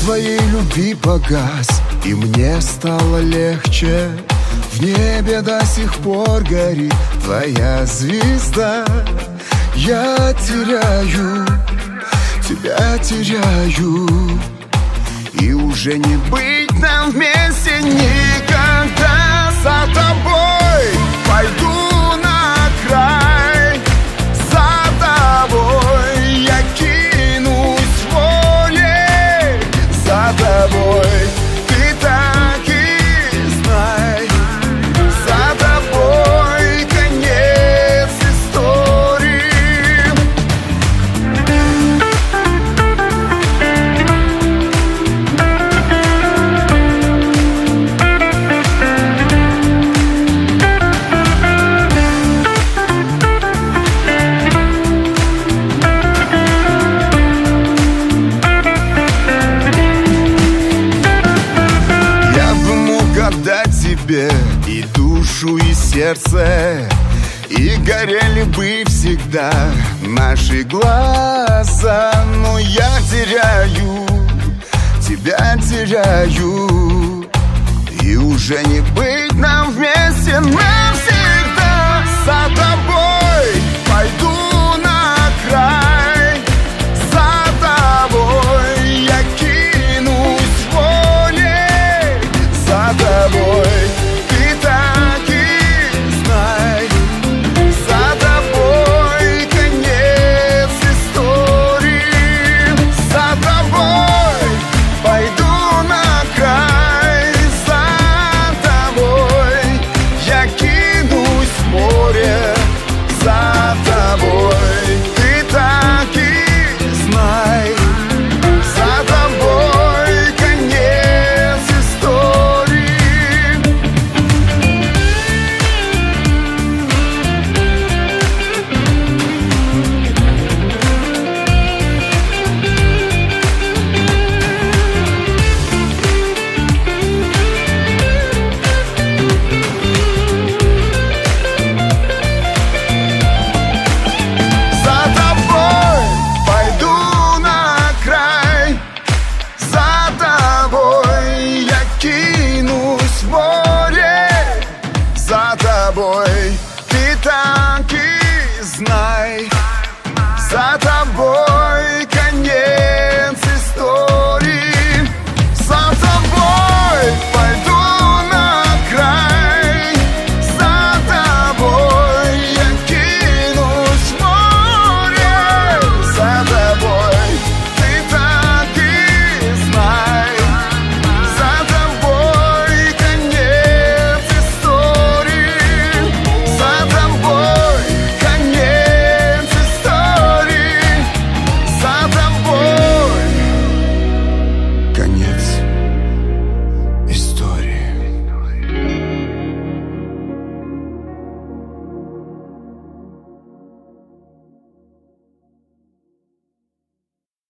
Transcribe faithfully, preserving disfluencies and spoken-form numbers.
твоей любви погас, и мне стало легче. В небе до сих пор горит твоя звезда. Я теряю, тебя теряю, и уже не быть нам вместе никогда. За тобой пойду на край, за тобой я кинусь волей, за тобой ты так и знай, за тобой конец истории. И душу, и сердце, и горели бы всегда наши глаза. Но я теряю, тебя теряю, и уже не быть нам вместе.